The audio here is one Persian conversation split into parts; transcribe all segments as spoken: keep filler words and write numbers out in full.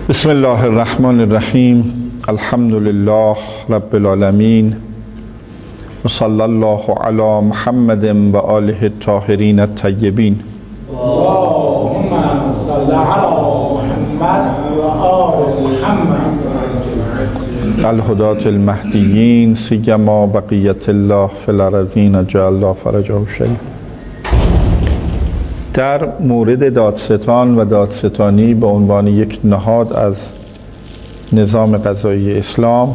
بسم الله الرحمن الرحیم. الحمد لله رب العالمین و صلی الله علی محمد و آله الطاهرین الطیبین. اللهم صل علی محمد و آل محمد الهداة المهدیین سیما بقیت الله فی الارضین جعل الله فرجه شریف. در مورد دادستان و دادستانی به عنوان یک نهاد از نظام قضایی اسلام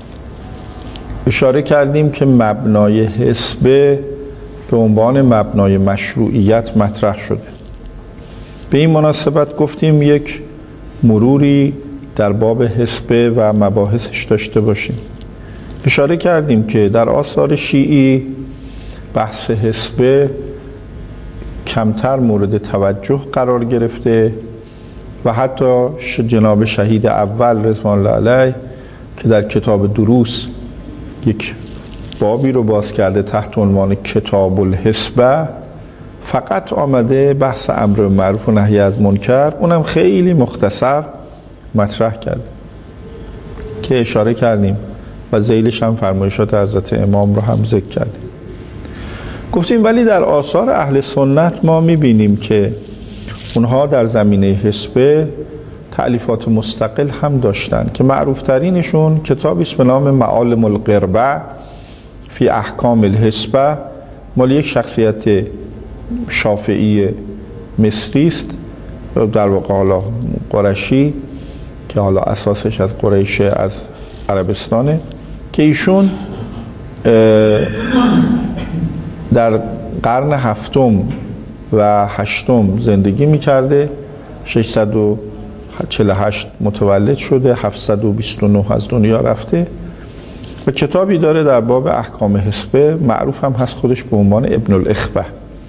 اشاره کردیم که مبنای حسبه به عنوان مبنای مشروعیت مطرح شده. به این مناسبت گفتیم یک مروری در باب حسبه و مباحثش داشته باشیم. اشاره کردیم که در آثار شیعی بحث حسبه کمتر مورد توجه قرار گرفته و حتی جناب شهید اول رضوان الله علیه که در کتاب دروس یک بابی رو باز کرده تحت عنوان کتاب الحسبه فقط آمده بحث امر معروف و نهی از منکر، اونم خیلی مختصر مطرح کرده که اشاره کردیم و ذیلش هم فرمایشات حضرت امام رو هم ذکر کردیم. گفتیم ولی در آثار اهل سنت ما میبینیم که اونها در زمینه حسبه تألیفات مستقل هم داشتن که معروف ترینشون کتابی است به نام معالم القربه فی احکام الحسبه، مال یک شخصیت شافعی مصری است، در واقع حالا قرشی که حالا اساسش از قریش از عربستانه، که ایشون در قرن هفتم و هشتم زندگی میکرده، ششصد و چهل و هشت متولد شده، هفتصد و بیست و نه از دنیا رفته و کتابی داره در باب احکام حسبه، معروف هم هست خودش به عنوان ابن الاخبه،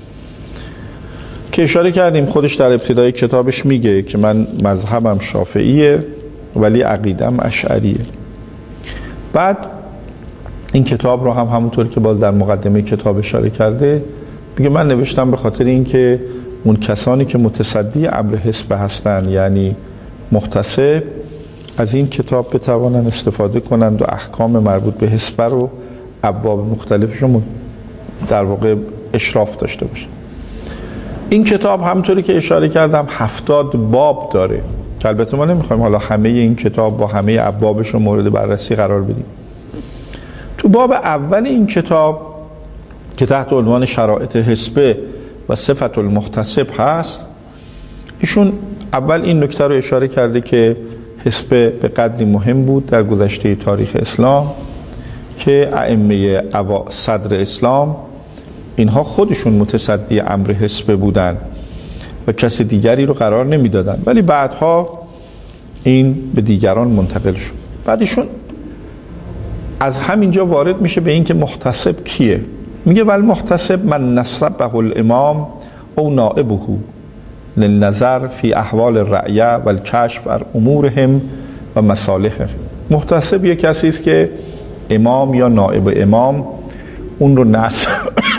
که اشاره کردیم خودش در ابتدای کتابش میگه که من مذهبم شافعیه ولی عقیدم اشعریه. بعد این کتاب رو هم همونطور که باز در مقدمه کتاب اشاره کرده میگه من نوشتم به خاطر اینکه اون کسانی که متصدی امر حسبه هستن یعنی محتسب از این کتاب بتوانن استفاده کنند و احکام مربوط به حسبه رو ابواب مختلفشون در واقع اشراف داشته باشه. این کتاب همونطوری که اشاره کردم هفتاد باب داره که البته ما نمیخوایم حالا همه این کتاب با همه ابوابش رو مورد بررسی قرار بدیم. تو باب اول این کتاب که تحت عنوان شرایط حسبه و صفت المحتسب هست، ایشون اول این نکته رو اشاره کرده که حسبه به قدری مهم بود در گذشته تاریخ اسلام که ائمه صدر اسلام اینها خودشون متصدی امر حسبه بودن و کسی دیگری رو قرار نمیدادن، ولی بعدها این به دیگران منتقل شد. بعد ایشون از همینجا وارد میشه به این که محتسب کیه. میگه ول محتسب من نصبه الامام او نائبه للنظر فی احوال الرعیه و الکشف بر امورهم و مصالحهم. محتسب یک کسی است که امام یا نائب امام اون رو نصب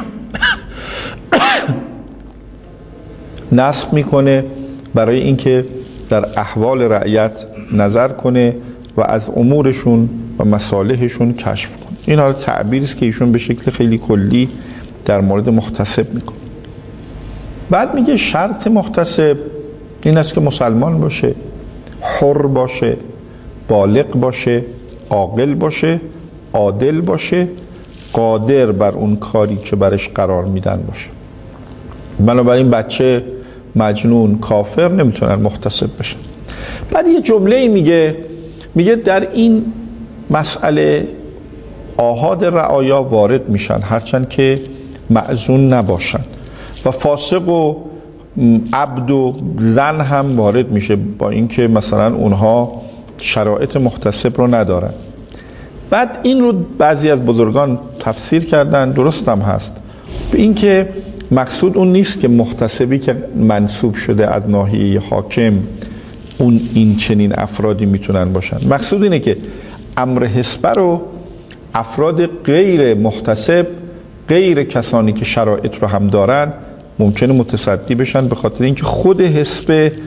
نصب میکنه برای اینکه در احوال رعیت نظر کنه و از امورشون و مصالحشون کشف کنه. این حالا تعبیری است که ایشون به شکل خیلی کلی در مورد محتسب میکنه. بعد میگه شرط محتسب این است که مسلمان باشه، حر باشه، بالغ باشه، عاقل باشه، عادل باشه، قادر بر اون کاری که برش قرار میدن باشه. بنابراین بچه مجنون کافر نمیتونن محتسب بشن. بعد یه جمله میگه میگه در این مسئله آحاد رعایا وارد میشن هرچند که معزون نباشن و فاسق و عبد و زن هم وارد میشه با اینکه مثلا اونها شرایط محتسب رو ندارن. بعد این رو بعضی از بزرگان تفسیر کردن، درست هم هست، به اینکه مقصود اون نیست که محتسبی که منصوب شده از ناحیه حاکم اون این چنین افرادی میتونن باشن. مقصود اینه که امر حسبه رو افراد غیر محتسب، غیر کسانی که شرایط رو هم دارن ممکنه متصدی بشن، به خاطر اینکه خود حسبه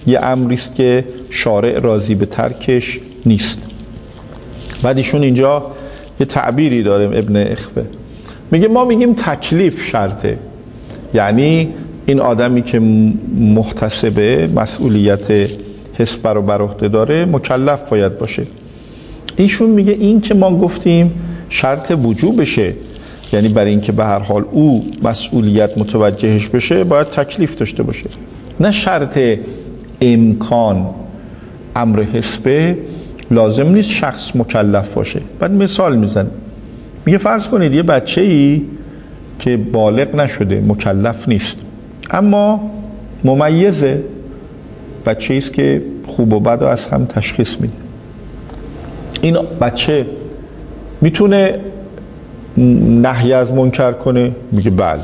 یه امریست که شارع راضی به ترکش نیست. بعد ایشون اینجا یه تعبیری داریم ابن اخوه، میگه ما میگیم تکلیف شرطه، یعنی این آدمی که محتسبه مسئولیت حسب رو بر عهده داره مکلف باید باشه. ایشون میگه این که ما گفتیم شرط وجوبشه، یعنی برای اینکه به هر حال او مسئولیت متوجهش بشه باید تکلیف داشته باشه، نه شرط امکان. امر حسبه لازم نیست شخص مکلف باشه. بعد مثال میزنه، میگه فرض کنید یه بچه‌ای که بالغ نشده، مکلف نیست، اما ممیزه، بچه‌ای است که خوب و بد رو از هم تشخیص میده. این بچه میتونه نهی از منکر کنه؟ میگه بله.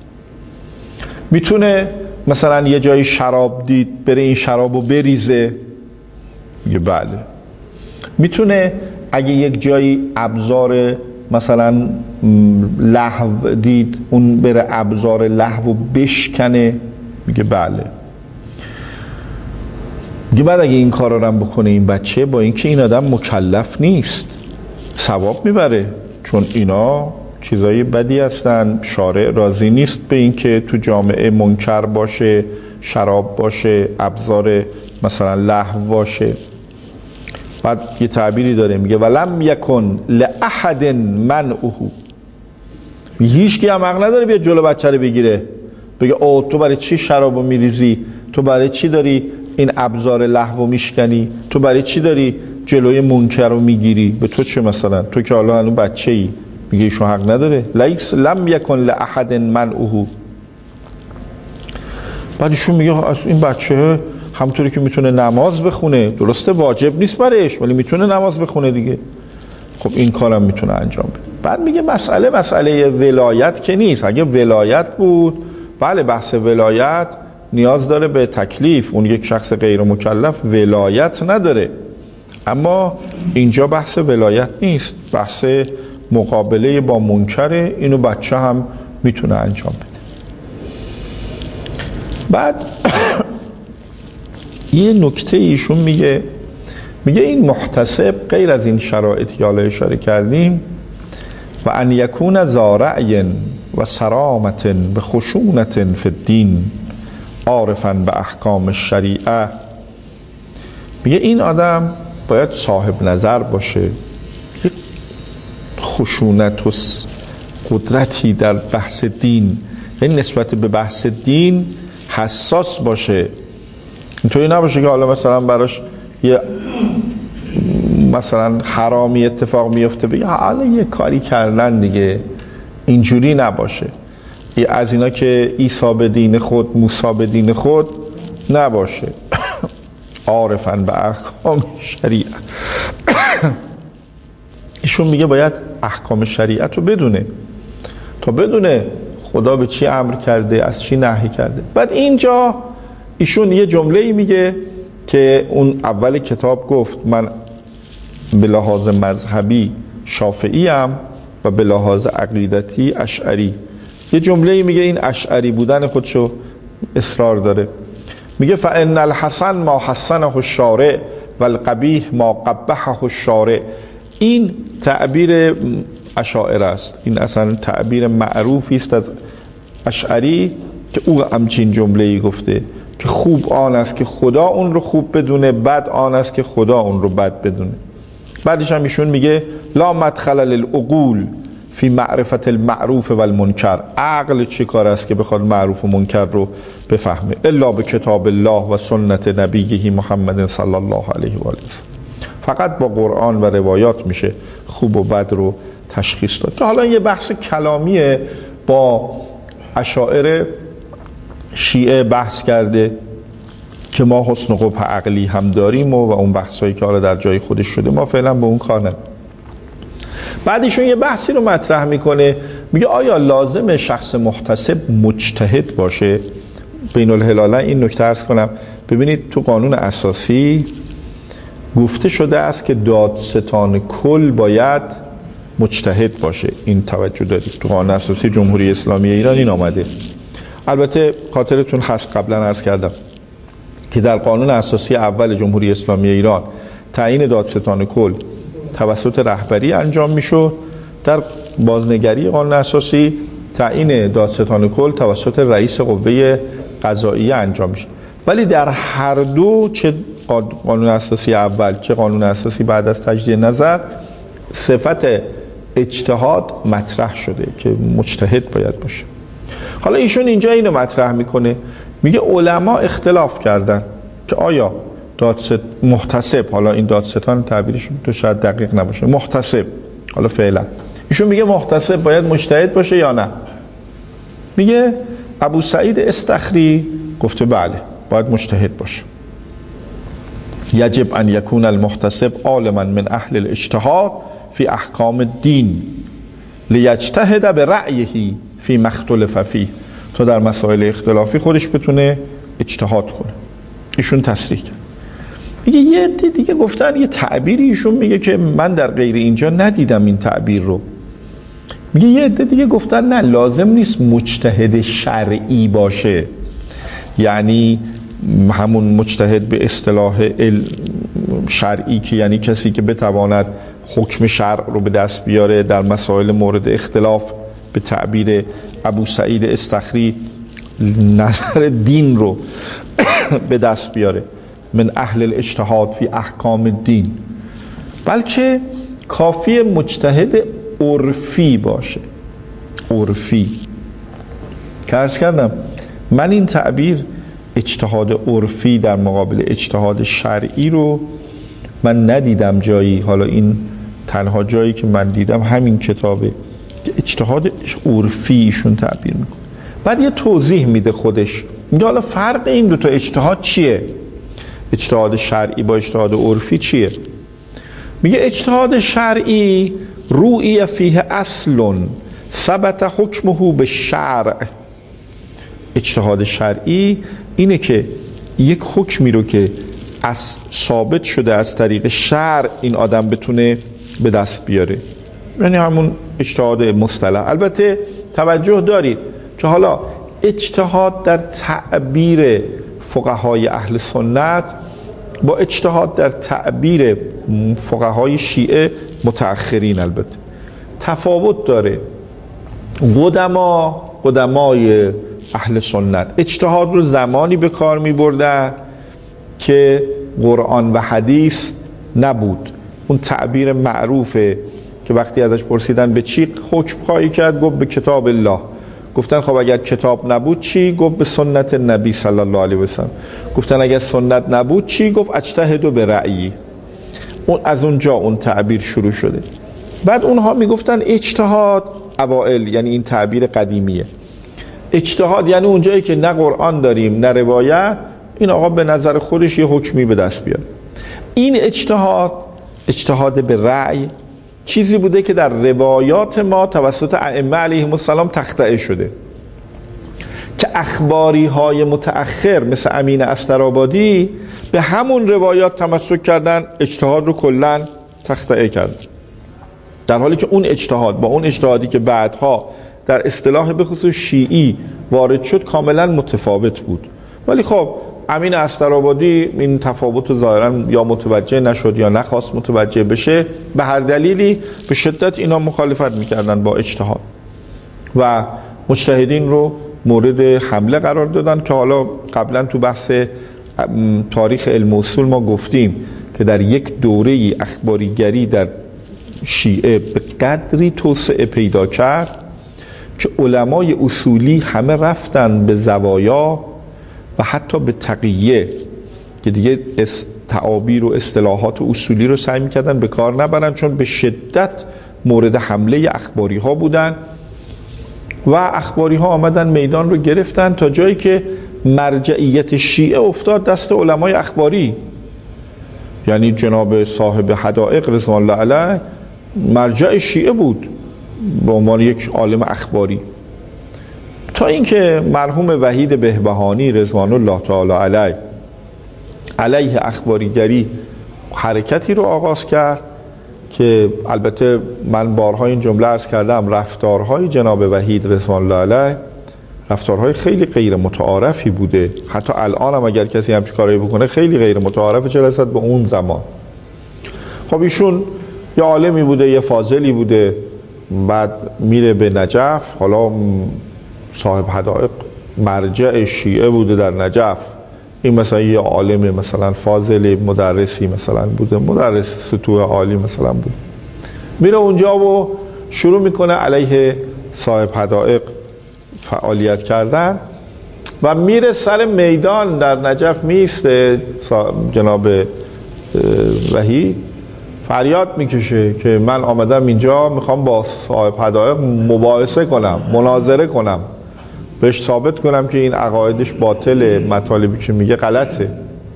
میتونه مثلا یه جایی شراب دید بره این شرابو بریزه؟ میگه بله. میتونه اگه یک جایی ابزار مثلا لهو دید اون بره ابزار لهو بشکنه؟ میگه بله. میگه بعد اگه این کارا رو بکنه این بچه، با اینکه این آدم مکلف نیست، ثواب میبره، چون اینا چیزای بدی هستن، شارع راضی نیست به اینکه تو جامعه منکر باشه، شراب باشه، ابزار مثلا لهو باشه. بعد یه تعبیری داره میگه ولم یکن لاحد منعه، هیچ کی هم حق نداره بیاد جلو بچه رو بگیره بگه او تو برای چی شرابو میریزی، تو برای چی داری این ابزار لهو میشکنی، تو برای چی داری جلوی منکر رو میگیری، به تو چه مثلا، تو که حالا هنوز بچه‌ای. میگه ایشون حق نداره. لیس لم یکن لاحد منعه. بعد ایشون میگه این بچه همونطوری که میتونه نماز بخونه، درسته واجب نیست برایش ولی میتونه نماز بخونه دیگه، خب این کارم میتونه انجام بده. بعد میگه مسئله مسئله ولایت که نیست. اگه ولایت بود بله بحث ولایت نیاز داره به تکلیف، اون یک شخص غیر مکلف ولایت نداره، اما اینجا بحث ولایت نیست، بحث مقابله با منکره، اینو بچه هم میتونه انجام بده. بعد یه نکته ایشون میگه، میگه این محتسب غیر از این شرایطی که حالا اشاره کردیم و ان یکون ذا رأی و صرامت به خشونت فی الدین عارفا به احکام الشریعه، میگه این آدم باید صاحب نظر باشه، یک خشونت و قدرتی در بحث دین، یعنی نسبت به بحث دین حساس باشه. اینطوری نباشه که حالا مثلا براش یه مثلا حرامی اتفاق میفته بگه حالا یه کاری کردن دیگه، اینجوری نباشه. یه از اینا که عیسی به دین خود موسی به دین خود نباشه. عارفاً به احکام شریعه. ایشون میگه باید احکام شریعت رو بدونه تا بدونه خدا به چی امر کرده، از چی نهی کرده. بعد اینجا ایشون یه جمله‌ای میگه که اون اول کتاب گفت من به لحاظ مذهبی شافعی ام و به لحاظ عقیدتی اشعری. یه جمله‌ای میگه این اشعری بودن خودشو اصرار داره، میگه فان الحسن ما حسنه الشارع و القبیح ما قبحه الشارع. این تعبیر اشاعره است، این اصلا تعبیر معروفی است از اشعری که او همچین جمله‌ای گفته که خوب آن است که خدا اون رو خوب بدونه، بد آن است که خدا اون رو بد بدونه. بعدش هم ایشون میگه لا مدخل للعقول فی معرفت المعروف و المنکر. عقل چه کار است که بخواد معروف و منکر رو بفهمه الا به کتاب الله و سنت نبیه محمد صلی الله علیه و آله. فقط با قرآن و روایات میشه خوب و بد رو تشخیص داد. که حالا یه بحث کلامیه، با اشاعره شیعه بحث کرده که ما حسن قبح عقلی هم داریم و, و اون بحثایی که حالا در جای خودش شده ما فعلا به اون کار نداریم. بعدشون یه بحثی رو مطرح میکنه، میگه آیا لازم شخص محتسب مجتهد باشه؟ بین الهلالین این نکته عرض کنم، ببینید تو قانون اساسی گفته شده است که دادستان کل باید مجتهد باشه. این توجه دارید تو قانون اساسی جمهوری اسلامی ایران این آمده. البته خاطرتون هست قبلا عرض کردم که در قانون اساسی اول جمهوری اسلامی ایران تعیین دادستان کل توسط رهبری انجام میشد، در بازنگری قانون اساسی تعیین دادستان کل توسط رئیس قوه قضاییه انجام میشه. ولی در هر دو، چه قانون اساسی اول چه قانون اساسی بعد از تجدید نظر، صفت اجتهاد مطرح شده که مجتهد باید باشه. حالا ایشون اینجا اینو مطرح میکنه، میگه علما اختلاف کردن که آیا دادست محتسب، حالا این دادستان تعبیرشون تو شاید دقیق نباشه، محتسب، حالا فعلا ایشون میگه محتسب باید مجتهد باشه یا نه؟ میگه ابو سعید استخری گفته بله باید مجتهد باشه. یجب ان یکون المحتسب عالما من اهل الاجتهاد فی احکام الدین لیجتهد برأیه فی ما اختلف فیه، تا در مسائل اختلافی خودش بتونه اجتهاد کنه. ایشون تصریح کرد. میگه یه عده دیگه گفتن یه تعبیری، ایشون میگه که من در غیر اینجا ندیدم این تعبیر رو. میگه یه عده دیگه گفتن نه، لازم نیست مجتهد شرعی باشه، یعنی همون مجتهد به اصطلاح شرعی که یعنی کسی که بتواند حکم شرع رو به دست بیاره در مسائل مورد اختلاف، به تعبیر ابو سعید استخری نظر دین رو به دست بیاره، من اهل الاجتهاد فی احکام الدین، بلکه کافی مجتهد عرفی باشه. عرفی که عرض کردم من این تعبیر اجتهاد عرفی در مقابل اجتهاد شرعی رو من ندیدم جایی. حالا این تنها جایی که من دیدم همین کتابه که اجتهاد عرفی ایشون تعبیر میکنه. بعد یه توضیح میده خودش، میگه حالا فرق این دو تا اجتهاد چیه؟ اجتهاد شرعی با اجتهاد عرفی چیه؟ میگه اجتهاد شرعی روئی فیه اصل ثبت حکمه به شرع. اجتهاد شرعی اینه که یک حکمی رو که از ثابت شده از طریق شرع این آدم بتونه به دست بیاره، یعنی همون اجتهاد مصطلح. البته توجه دارید که حالا اجتهاد در تعبیر فقهای اهل سنت با اجتهاد در تعبیر فقهای شیعه متأخرین البته تفاوت داره. قدما قدمای اهل سنت اجتهاد رو زمانی به کار می بردن که قرآن و حدیث نبود. اون تعبیر معروفه که وقتی ازش پرسیدن به چی حکم خواهی کرد، گفت به کتاب الله. گفتن خب اگر کتاب نبود چی؟ گفت به سنت نبی صلی الله علیه و سلم. گفتن اگر سنت نبود چی؟ گفت اجتهد به رأیی. اون از اونجا اون تعبیر شروع شده. بعد اونها میگفتن اجتهاد اوائل، یعنی این تعبیر قدیمیه، اجتهاد یعنی اونجایی که نه قرآن داریم نه روایت، این آقا به نظر خودش یه حکمی به دست بیاره. این اجتهاد اجتهاد به رأی چیزی بوده که در روایات ما توسط ائمه علیهم السلام تخطئه شده، که اخباری های متأخر مثل امین استرآبادی به همون روایات تمسک کردن، اجتهاد رو کلاً تخطئه کردن، در حالی که اون اجتهاد با اون اجتهادی که بعدها در اصطلاح به خصوص شیعی وارد شد کاملا متفاوت بود. ولی خب امین استرآبادی این تفاوت ظاهرا یا متوجه نشد یا نخواست متوجه بشه، به هر دلیلی به شدت اینا مخالفت میکردن با اجتهاد و مجتهدین رو مورد حمله قرار دادن، که حالا قبلا تو بحث تاریخ علم اصول ما گفتیم که در یک دوره اخباریگری در شیعه به قدری توسعه پیدا کرد که علمای اصولی همه رفتن به زوایا و حتی به تقیه، که دیگه تعابیر و اصطلاحات اصولی رو سعی می‌کردن به کار نبرن، چون به شدت مورد حمله اخباری ها بودن و اخباری ها آمدن میدان رو گرفتن تا جایی که مرجعیت شیعه افتاد دست علمای اخباری. یعنی جناب صاحب حدائق رضوان الله علیه مرجع شیعه بود به عنوان یک عالم اخباری، تا اینکه مرحوم وحید بهبهانی رضوان الله تعالی علیه علیه اخباریگری حرکتی رو آغاز کرد که البته من بارها این جمله عرض کردم، رفتارهای جناب وحید رضوان الله علیه رفتارهای خیلی غیر متعارفی بوده. حتی الان هم اگر کسی همچین کاری بکنه خیلی غیر متعارفه، چه رسد به اون زمان. خب ایشون یه عالمی بوده، یه فاضلی بوده، بعد میره به نجف. حالا صاحب حدائق مرجع شیعه بوده در نجف. این مثلا یه عالم مثلا فاضل مدرسی مثلا بوده، مدرس سطوح عالی مثلا بود، میره اونجا و شروع میکنه علیه صاحب حدائق فعالیت کردن و میره سر میدان در نجف میسته. جناب وحید فریاد میکشه که من آمدم اینجا میخوام با صاحب حدائق مباحثه کنم، مناظره کنم، بهش ثابت کنم که این عقایدش باطله، مطالبی که میگه غلطه.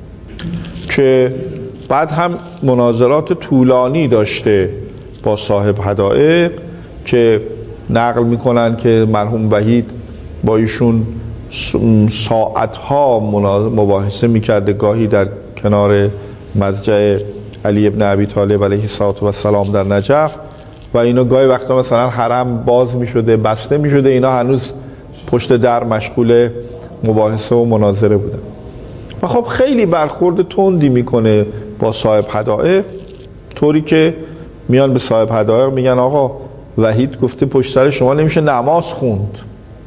که بعد هم مناظرات طولانی داشته با صاحب حدائق که نقل میکنن که مرحوم وحید با ایشون ساعتها مباحثه میکرده، گاهی در کنار مضجع علی ابن ابی طالب علیه السلام در نجف و اینا گاهی وقتا مثلا حرم باز میشده، بسته میشده، اینا هنوز پشت در مشغول مباحثه و مناظره بودن. و خب خیلی برخورد تندی میکنه با صاحب حدائق، طوری که میان به صاحب حدائق میگن آقا وحید گفته پشت سر شما نمیشه نماز خوند.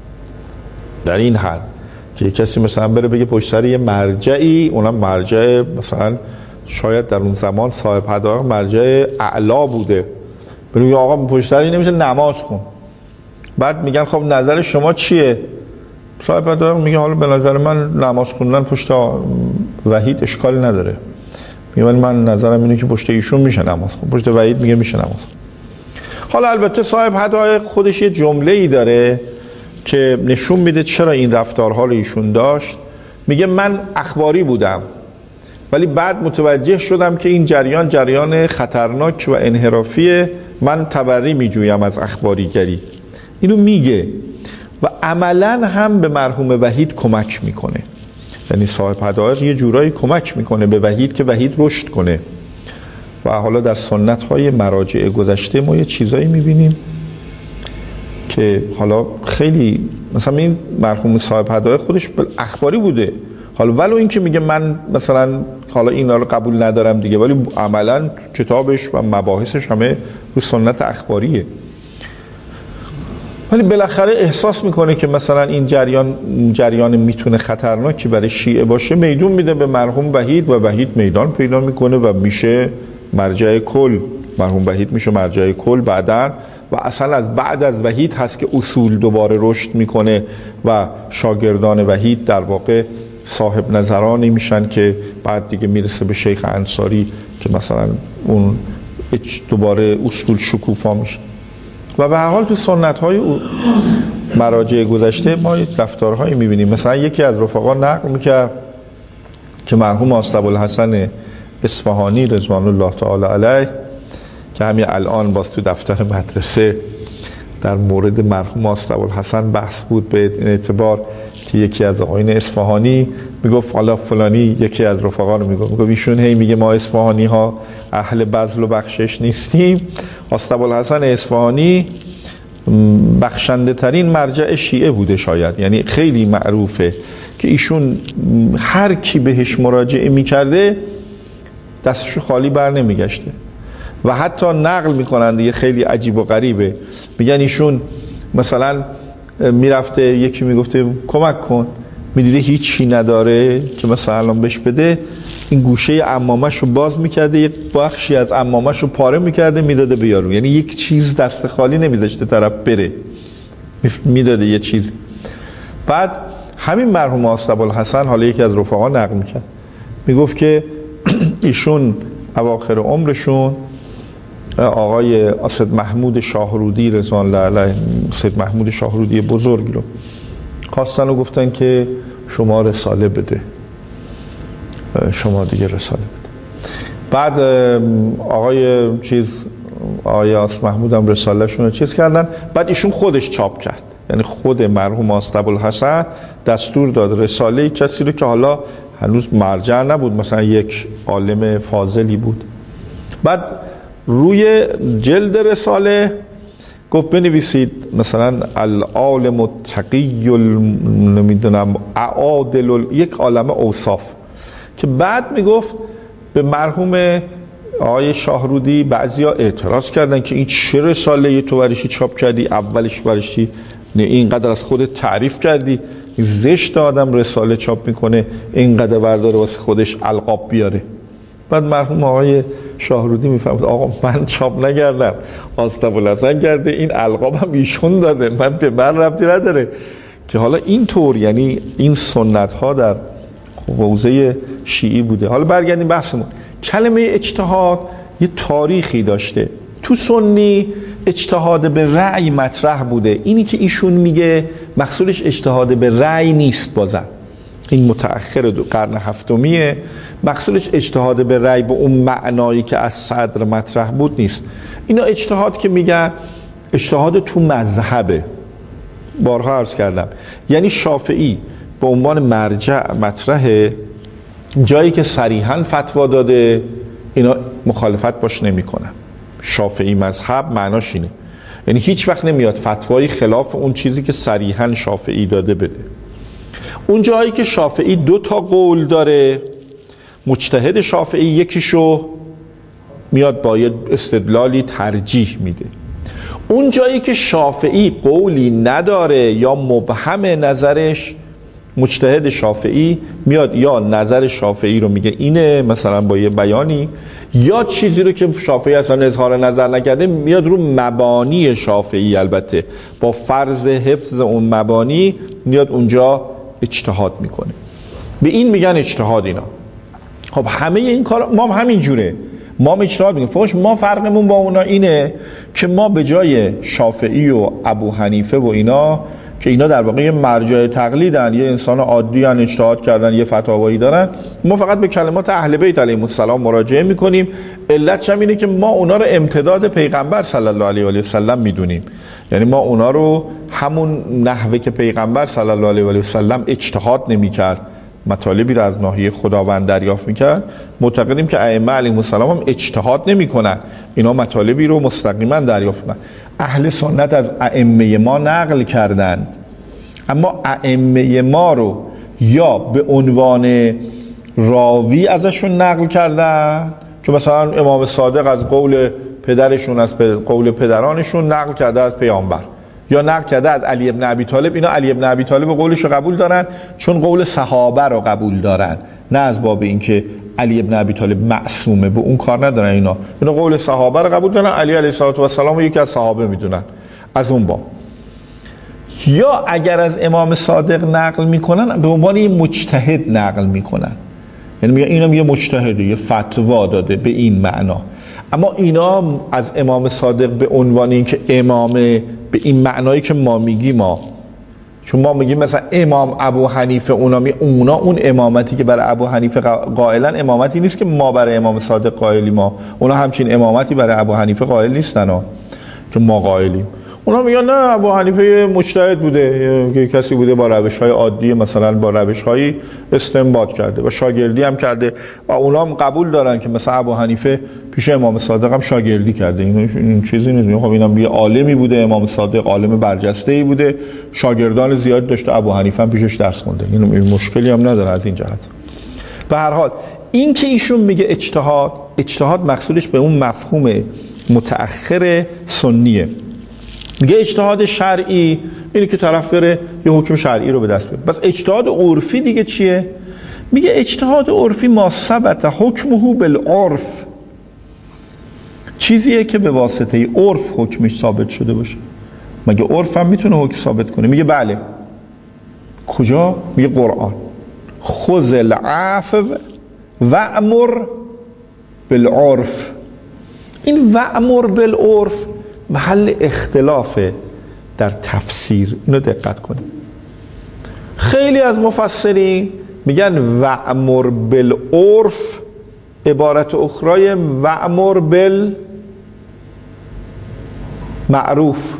در این حد که کسی مثلا بره بگه پشت سر یه مرجعی، اونم مرجع مثلا شاید در اون زمان صاحب حدائق مرجع اعلا بوده، بگه آقا پشت سر این نمیشه نماز خوند. بعد میگن خب نظر شما چیه؟ صاحب حدائق میگه حالا به نظر من نماز خوندن پشت وحید اشکالی نداره. میگه من نظرم اینه که پشت ایشون میشه نماز خوند، پشت وحید میگه میشه نماز خوند. حالا البته صاحب حدائق خودش یه جمله ای داره که نشون میده چرا این رفتارها رو ایشون داشت. میگه من اخباری بودم ولی بعد متوجه شدم که این جریان جریان خطرناک و انحرافیه، من تبری میجویم از اخباریگری. اینو میگه و عملا هم به مرحوم وحید کمک میکنه. یعنی صاحب حدائق یه جورایی کمک میکنه به وحید که وحید رشد کنه. و حالا در سنت های مراجع گذشته ما یه چیزایی میبینیم که حالا خیلی مثلا این مرحوم صاحب حدائق خودش اخباری بوده، حالا ولو این که میگه من مثلا حالا اینا رو قبول ندارم دیگه، ولی عملا کتابش و مباحثش همه رو سنت اخباریه. ولی بالاخره احساس میکنه که مثلا این جریان جریان میتونه خطرناکی برای شیعه باشه، میدون میده به مرحوم وحید و وحید میدان پیدا میکنه و میشه مرجع کل. مرحوم وحید میشه مرجع کل بعدن و اصلا از بعد از وحید هست که اصول دوباره رشد میکنه و شاگردان وحید در واقع صاحب نظرانی میشن که بعد دیگه میرسه به شیخ انصاری که مثلا اون دوباره اصول شکوفا میشه. و به هر حال تو سنت های مراجع گذشته ما رفتارهایی میبینیم. مثلا یکی از رفقا نقل میکرد که مرحوم آستاب‌الحسن اصفهانی رضوان الله تعالی علیه که همین الان باز تو دفتر مدرسه در مورد مرحوم آستاب‌الحسن بحث بود، به اعتبار که یکی از آقایون اصفهانی میگفت حالا فلانی، یکی از رفقا رو میگفت میگفت ایشون هی میگه ما اصفهانی ها اهل بذل و بخشش نیستیم. آستاب‌الحسن اصفهانی بخشنده ترین مرجع شیعه بوده شاید، یعنی خیلی معروفه که ایشون هر کی بهش مراجعه میکرده دستشو خالی بر نمیگشته. و حتی نقل میکنن دیگه خیلی عجیب و غریبه، میگن ایشون مثلا میرفته یکی میگفته کمک کن، میدیده هیچی نداره که مثلا الان بهش بده، این گوشه عمامش رو باز میکرده، یک بخشی از عمامش رو پاره میکرده میداده به یارو، یعنی یک چیز دست خالی نمیذاشته طرف بره، میداده یه چیز. بعد همین مرحوم آستاب‌الحسن حالا یکی از رفقا نقل میکرد، میگفت که ایشون اواخر عمرشون آقای اسد محمود شاهرودی رضوان الله علیه، اسد محمود شاهرودی بزرگ رو خواستن و گفتن که شما رساله بده، شما دیگه رساله بده. بعد آقای چیز آقای اسد محمود هم رساله شون رو چیز کردن، بعد ایشون خودش چاپ کرد، یعنی خود مرحوم آستاب‌الحسن دستور داد رساله کسی رو که حالا هنوز مرجع نبود، مثلا یک عالم فاضلی بود. بعد روی جلد رساله گفت بنویسید مثلا العالم التقی نمیدونم عادل، یک عالمه اوصاف. که بعد میگفت به مرحوم آقای شاهرودی بعضیا اعتراض کردن که این چه رساله تو برشی چاپ کردی، اولش برشی اینقدر از خودت تعریف کردی، زشت آدم رساله چاپ میکنه اینقدر برداره واسه خودش القاب بیاره. بعد مرحوم آقای شاهرودی میفهمد آقا من چاپ نکردم، آستغفرالله کرده، این القاب هم ایشون داده، من به من ربطی نداره. که حالا اینطور یعنی این سنت ها در حوزه شیعی بوده. حالا برگردیم بحثمون. کلمه اجتهاد یه تاریخی داشته. تو سنی اجتهاد به رأی مطرح بوده. اینی که ایشون میگه مقصودش اجتهاد به رأی نیست، بازم این متأخر دو قرن هفتمیه، مقصودش اجتهاد به رأی به اون معنایی که از صدر مطرح بود نیست. اینا اجتهاد که میگن اجتهاد تو مذهبه. بارها عرض کردم یعنی شافعی به عنوان مرجع مطرحه، جایی که صریحاً فتوا داده اینا مخالفت باش نمی کنن. شافعی مذهب معناش اینه، یعنی هیچ وقت نمیاد فتوایی خلاف اون چیزی که صریحاً شافعی داده بده. اون جایی که شافعی دو تا قول داره، مجتهد شافعی یکیشو میاد با یه استدلالی ترجیح میده. اون جایی که شافعی قولی نداره یا مبهم نظرش، مجتهد شافعی میاد یا نظر شافعی رو میگه اینه مثلا با یه بیانی، یا چیزی رو که شافعی اصلا اظهار نظر نکرده میاد رو مبانی شافعی، البته با فرض حفظ اون مبانی میاد اونجا اجتهاد میکنه. به این میگن اجتهاد. اینا خب همه این کار ما هم همین جوره، ما هم اجتهاد میگیم. فوش ما فرقمون با اونا اینه که ما به جای شافعی و ابو حنیفه و اینا که اینا در واقع یه مرجع تقلیدن، یه انسان عادی ان اجتهاد کردن، یه فتاوایی دارن، ما فقط به کلمات اهل بیت علیهم السلام مراجعه میکنیم. علتش هم اینه که ما اونا رو امتداد پیغمبر صلی الله علیه و سلم میدونیم. یعنی ما اونا رو همون نحوه که پیغمبر صلی الله علیه و سلم اجتهاد نمیکرد، مطالبی رو از ناحیه خداوند دریافت میکرد، معتقدیم که ائمه علیهم السلام هم اجتهاد نمیکنن، اینا مطالبی رو مستقیما دریافت میکنن. اهل سنت از ائمه ما نقل کردند، اما ائمه ما رو یا به عنوان راوی ازشون نقل کردن که مثلا امام صادق از قول پدرشون، از قول پدرانشون نقل کرده از پیامبر، یا نقل کرده از علی ابن ابی طالب. اینا علی ابن ابی طالب قولش رو قبول دارن چون قول صحابه رو قبول دارن، نه از باب اینکه علی ابن ابی طالب معصومه، به اون کار ندارن. اینا اینا قول صحابه رو قبول دارن، علی علیه السلام رو یکی از صحابه میدونن، از اون باب. یا اگر از امام صادق نقل میکنن به عنوان یه مجتهد نقل میکنن، یعنی میگن اینم یه مجتهده، یه فتوا داده به این معنا. اما اینا از امام صادق به عنوان این که امامه به این معنایی که ما میگیم، ما چون ما میگیم مثلا امام ابو حنیفه، اونا می اونا اون امامتی که برای ابو حنیفه قائلن امامتی نیست که ما برای امام صادق قائلیم. ما اونا همچین امامتی برای ابو حنیفه قائل نیستن ها که ما قائلیم. اونا میگن نه ابو حنیفه مجتهد بوده، یه کسی بوده با روش‌های عادی، مثلا با روش‌هایی استنباط کرده و شاگردی هم کرده، و اونا هم قبول دارن که مثلا ابو حنیفه پیش امام صادق هم شاگردی کرده. این این چیزی نیست. خب اینم یه عالمی بوده، امام صادق عالم برجسته‌ای بوده، شاگردان زیاد داشته، ابو حنیفه هم پیشش درس خونده. این مشکلی هم نداره از این جهت. به هر حال این که ایشون میگه اجتهاد، اجتهاد مقصودش به اون مفهوم متأخر سنیه. میگه اجتهاد شرعی اینه که طرف بره یه حکم شرعی رو به دست بیاره. بس اجتهاد عرفی دیگه چیه؟ میگه اجتهاد عرفی ما ثبت حکمه بالعرف، چیزیه که به واسطه عرف حکمش ثابت شده باشه. مگه عرف هم میتونه حکم ثابت کنه؟ میگه بله. کجا؟ میگه قرآن خذ العفو وأمر بالعرف. این وأمر بالعرف محل اختلافه در تفسیر، اینو دقت کنید. خیلی از مفسرین میگن وأمر بالعرف عبارت اخرای وأمر بالمعروف،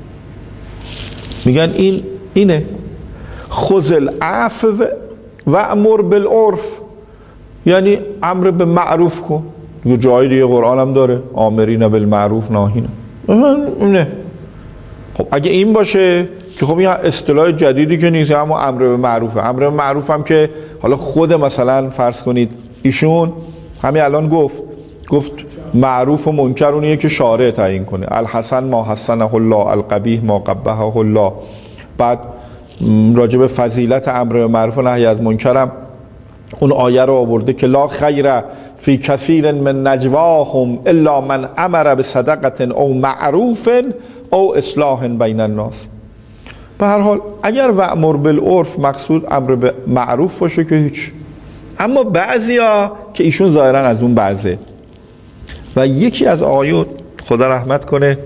میگن این اینه خذ العفو وأمر بالعرف، یعنی امر به معروف کن. یه جای دیگه قرآن هم داره آمرین بالمعروف ناهین، نه خب اگه این باشه که خب این اصطلاح جدیدی که نیست، اما امر به معروفه. امر به معروف هم که حالا خود مثلا فرض کنید ایشون همین الان گفت گفت معروف و منکر اونیه که شارع تعیین کنه. الحسن ما حسنه الله، القبیح ما قبحه الله. بعد راجع به فضیلت امر به معروف و نهی از منکر هم اون آیه رو آورده که لا خیر فی کثیر من نجواهم الا من امر بصدقه او معروف او اصلاح بین الناس. به هر حال اگر وأمر بالعرف مقصود امر به معروف باشه که هیچ. اما بعضیا که ایشون ظاهرا از اون بعضه و یکی از آقایون خدا رحمت کنه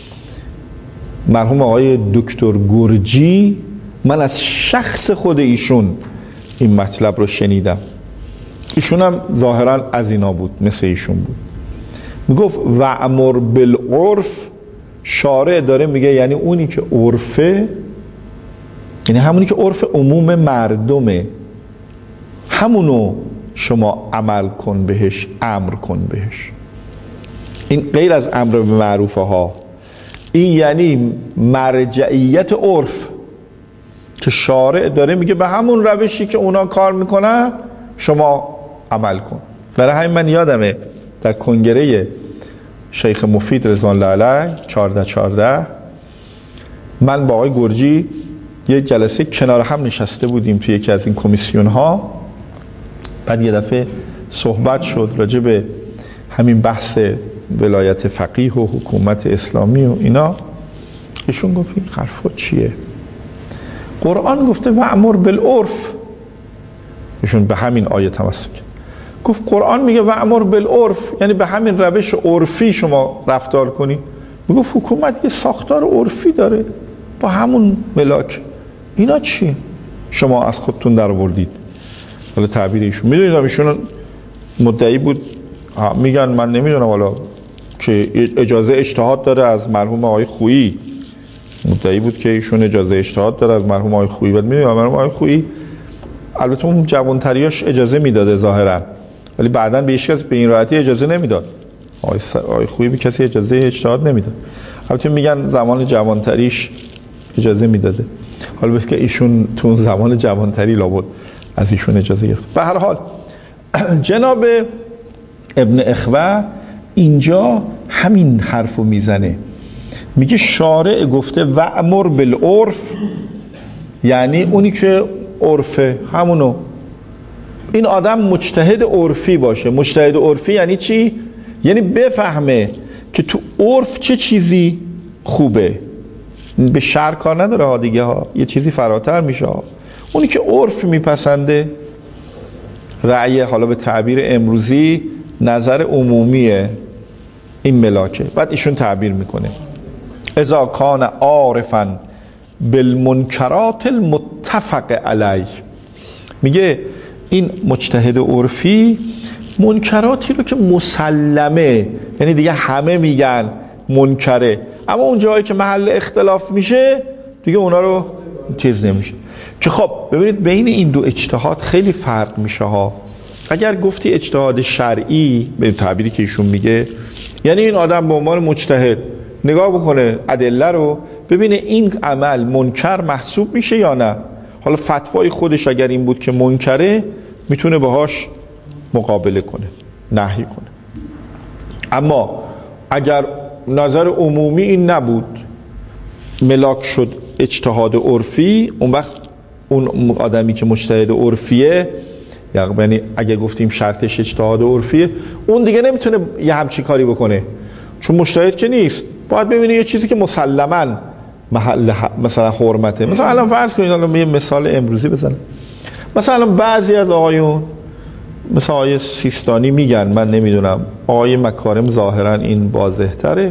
مرحوم آقای دکتر گرجی، من از شخص خود ایشون این مطلب رو شنیدم. ایشون هم ظاهرا از اینا بود، مثل ایشون بود. میگفت وأمر بالعرف شارع داره میگه یعنی اونی که عرفه، یعنی همونی که عرف عموم مردمه، همونو شما عمل کن بهش، امر کن بهش. این غیر از امر به معروفه ها. این یعنی مرجعیت عرف که شارع داره میگه به همون روشی که اونا کار میکنن شما عمل کن. برای همین من یادمه در کنگره شیخ مفید رضوان الله علیه چهارده چهارده من با آقای گرجی یه جلسه کنار هم نشسته بودیم توی یکی از این کمیسیون ها. بعد یه دفعه صحبت شد راجع به همین بحث ولایت فقیه و حکومت اسلامی و اینا. ایشون گفت این حرفا چیه؟ قرآن گفته وأمر بالعرف. ایشون به همین آیه تمسک گفت قرآن میگه وأمر بالعرف، یعنی به همین روش عرفی شما رفتار کنی. میگفت حکومت یه ساختار عرفی داره با همون ملاک. اینا چی شما از خودتون در آوردید؟ حالا تعبیر ایشون میدونید ایشون مدعی بود، میگن من نمیدونم حالا که اجازه اجتهاد داره از مرحوم آقای خویی. مدعی بود که ایشون اجازه اجتهاد داره از مرحوم آقای خویی. بعد میدونید مرحوم آقای خویی البته اون جوانتریاش اجازه میداده ظاهرا، ولی بعداً به هیچ کس به این راحتی اجازه نمیداد. آقای آقای خویی به کسی اجازه اجتهاد نمیداد. البته میگن زمان جوانتریش اجازه میداده. حالا بس که ایشون تو اون زمان جوانتری لابد از ایشون اجازه گرفت. به هر حال جناب ابن اخوه اینجا همین حرفو میزنه، میگه شارع گفته وأمر بالعرف، یعنی اونی که عرفه همونو. این آدم مجتهد عرفی باشه. مجتهد عرفی یعنی چی؟ یعنی بفهمه که تو عرف چه چیزی خوبه. به شرع کار نداره ها دیگه ها، یه چیزی فراتر میشه ها. اونی که عرف میپسنده، رأی حالا به تعبیر امروزی نظر عمومیه این ملاکه. بعد ایشون تعبیر میکنه اذا کان عارفا بالمنکرات المتفق علیه. میگه این مجتهد عرفی منکراتی رو که مسلمه، یعنی دیگه همه میگن منکره، اما اون جایی که محل اختلاف میشه دیگه اونا رو چیز نمیشه. که خب ببینید بین این دو اجتهاد خیلی فرق میشه ها. اگر گفتی اجتهاد شرعی به تعبیری که ایشون میگه، یعنی این آدم به عنوان مجتهد نگاه بکنه ادله رو، ببینه این عمل منکر محسوب میشه یا نه. حالا فتوای خودش اگر این بود که منکره، میتونه باهاش مقابله کنه، نهی کنه. اما اگر نظر عمومی این نبود، ملاک شد اجتهاد عرفی، اون وقت اون آدمی که مجتهد عرفیه، یعنی اگر گفتیم شرطش اجتهاد عرفیه، اون دیگه نمیتونه یه همچی کاری بکنه، چون مجتهد که نیست. باید ببینه یه چیزی که مسلماً محل مثلا حرمته. مثلا الان فرض کنید، الان یه مثال امروزی بزنم. مثلا بعضی از آقایون مثل آقای سیستانی میگن، من نمیدونم، آقای مکارم ظاهرا این واضح تره،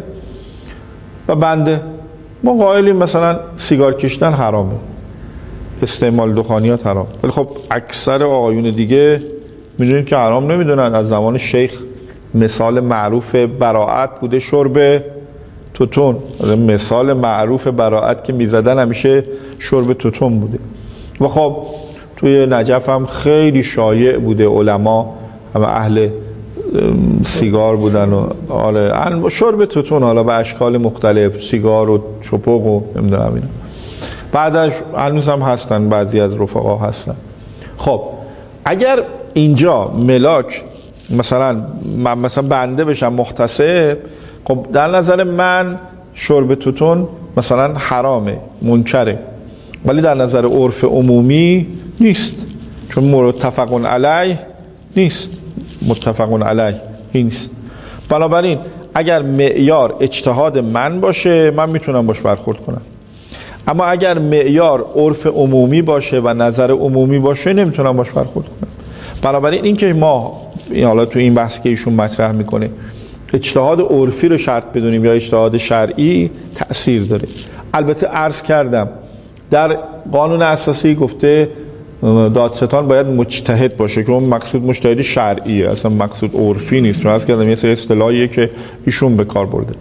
و بنده ما قائلیم مثلا سیگار کشیدن حرامه، استعمال دخانیات حرام، ولی خب اکثر آقایون دیگه میدونید که حرام نمیدونن. از زمان شیخ مثال معروف براعت بوده شرب توتون. مثال معروف براعت که میزدن همیشه شرب توتون بوده. و خب توی نجف هم خیلی شایع بوده، علما همه اهل سیگار بودن و آره شرب توتون، حالا به اشکال مختلف، سیگار و چپق و نمیدونم اینا. بعدش هنوز هم هستن، بعضی از رفقا هستن. خب اگر اینجا ملاک مثلا من مثلا بنده بشم محتسب، خب در نظر من شرب توتون مثلا حرامه، منکره، ولی در نظر عرف عمومی نیست، چون متفق علیه نیست، متفق علیه نیست. بنابراین اگر معیار اجتهاد من باشه من میتونم باش برخورد کنم، اما اگر معیار عرف عمومی باشه و نظر عمومی باشه نمیتونم باش برخورد کنم. بنابراین این که ما حالا تو این بحث که ایشون مطرح میکنه اجتهاد عرفی رو شرط بدونیم یا اجتهاد شرعی تأثیر داره. البته عرض کردم در قانون اساسی گفته دادستان باید مجتهد باشه که اون مقصود مجتهد شرعیه، اصلا مقصود عرفی نیست. من عرض کردم یه سری اصطلاحیه که ایشون به کار برده.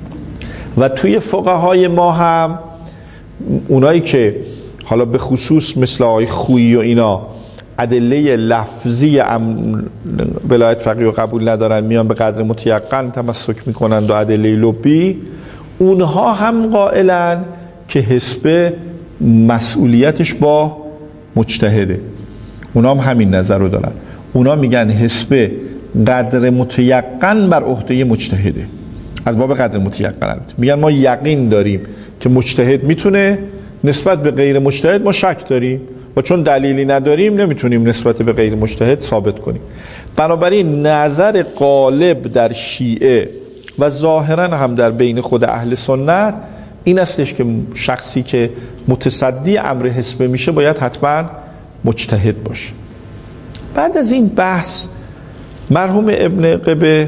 و توی فقهای ما هم اونایی که حالا به خصوص مثل آقای خویی و اینا ادله لفظی ولایت فقیه رو قبول ندارن، میان به قدر متیقن تمسک میکنند و ادله لبی، اونها هم قائلن که حسب مسئولیتش با مجتهده. اونا هم همین نظر رو دارن. اونا میگن حسب قدر متیقن بر عهده مجتهده، از باب قدر متیقن. میگن ما یقین داریم که مجتهد میتونه، نسبت به غیر مجتهد ما شک داریم و چون دلیلی نداریم نمیتونیم نسبت به غیر مجتهد ثابت کنیم. بنابراین نظر غالب در شیعه و ظاهرا هم در بین خود اهل سنت این استش که شخصی که متصدی امر حسبه میشه باید حتما مجتهد باشه. بعد از این بحث مرحوم ابن قبه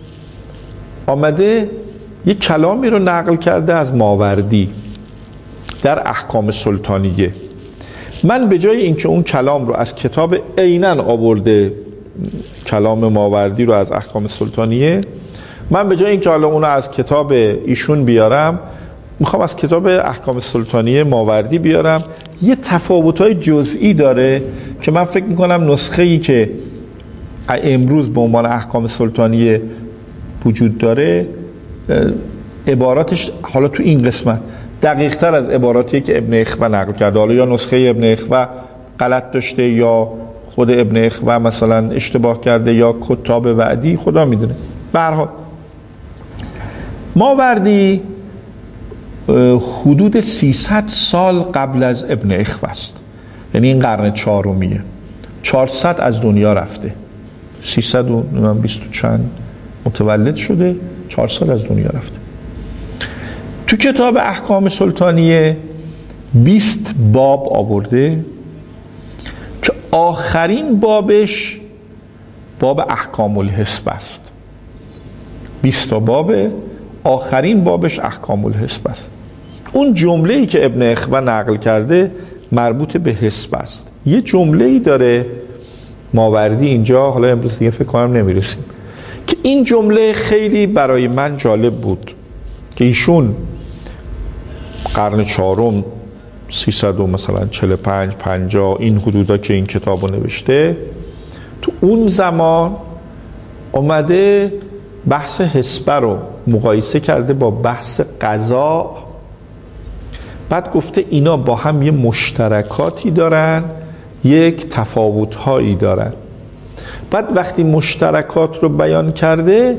آمده یک کلامی رو نقل کرده از ماوردی در احکام سلطانیه. من به جای اینکه اون کلام رو از کتاب عیناً آورده، کلام ماوردی رو از احکام سلطانیه، من به جای اینکه حالا اون رو از کتاب ایشون بیارم میخوام از کتاب احکام سلطانیه ماوردی بیارم. یه تفاوت‌های جزئی داره که من فکر میکنم نسخه‌ای که امروز به عنوان احکام سلطانیه وجود داره عباراتش حالا تو این قسمت دقیق تر از عباراتی که ابن اخوه نقل کرده. حالا یا نسخه ابن اخوه غلط داشته یا خود ابن اخوه مثلا اشتباه کرده یا کتاب بعدی، خدا میدونه. به هر حال ماوردی حدود سیصد سال قبل از ابن اخوه است، یعنی این قرن چهارمیه. چهارصد از دنیا رفته، سیصد و بیست و چند متولد شده، چهارصد از دنیا رفته. تو کتاب احکام سلطانیه بیست باب آورده که آخرین بابش باب احکام الحسب است. بیست تا باب، آخرین بابش احکام الحسب است. اون جمله‌ای که ابن اخوه نقل کرده مربوط به حسب است. یه جمله‌ای داره ماوردی اینجا، حالا امروز دیگه فکر کنم نمیرسیم، که این جمله خیلی برای من جالب بود که ایشون قرن چهارم سیصد و مثلا چهل و پنج پنجاه این حدودا که این کتابو نوشته، تو اون زمان اومده بحث حسبه رو مقایسه کرده با بحث قضا. بعد گفته اینا با هم یه مشترکاتی دارن، یک تفاوت‌هایی دارن. بعد وقتی مشترکات رو بیان کرده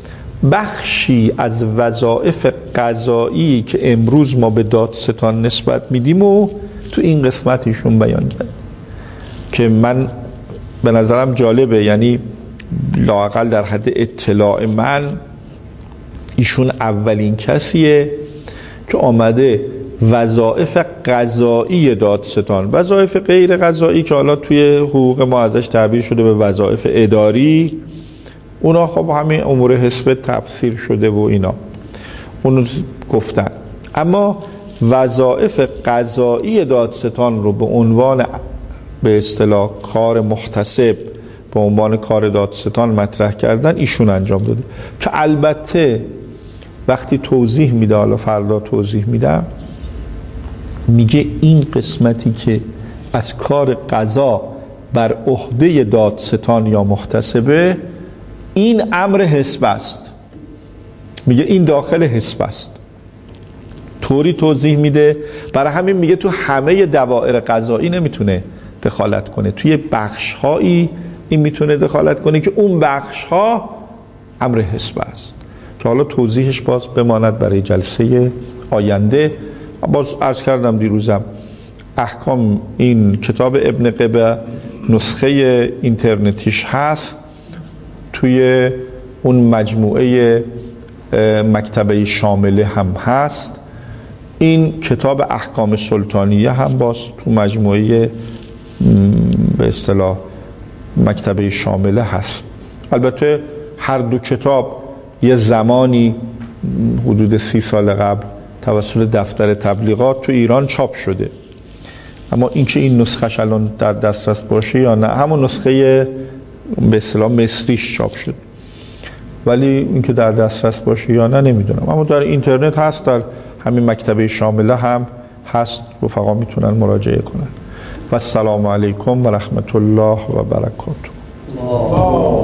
بخشی از وظایف قضایی که امروز ما به دادستان نسبت میدیم و تو این قسمت ایشون بیان کرد که من به نظرم جالبه، یعنی لااقل در حد اطلاع من ایشون اولین کسیه که آمده وظایف قضایی دادستان، وظایف غیر قضایی که حالا توی حقوق ما ازش تعبیر شده به وظایف اداری، اونا خب همین امور حسب تفسیر شده و اینا اونو گفتن، اما وظایف قضایی دادستان رو به عنوان به اصطلاح کار محتسب به عنوان کار دادستان مطرح کردن ایشون انجام داده. که البته وقتی توضیح میده، حالا فردا توضیح میدم، میگه این قسمتی که از کار قضا بر عهده دادستان یا محتسبه این امر حزب است، میگه این داخل حزب است، طوری توضیح میده. برای همین میگه تو همه دوائر قضایی نمیتونه دخالت کنه، توی بخش هایی این میتونه دخالت کنه که اون بخش ها امر حزب است که حالا توضیحش باز بماند برای جلسه آینده. باز عرض کردم دیروزم احکام این کتاب ابن قبه نسخه اینترنتیش هست، توی اون مجموعه مکتبه شامله هم هست. این کتاب احکام سلطانیه هم باز تو مجموعه به اصطلاح مکتبه شامله هست. البته هر دو کتاب یه زمانی حدود سی سال قبل توسط دفتر تبلیغات تو ایران چاپ شده، اما اینکه این نسخهش الان در دسترس باشه یا نه، همون نسخه به اصطلاح مصریش چاپ شده، ولی اینکه در دسترس باشه یا نه نمیدونم. اما در اینترنت هست، در همین مکتبه شامله هم هست، رفقا میتونن مراجعه کنن. و السلام علیکم و رحمت الله و برکاته.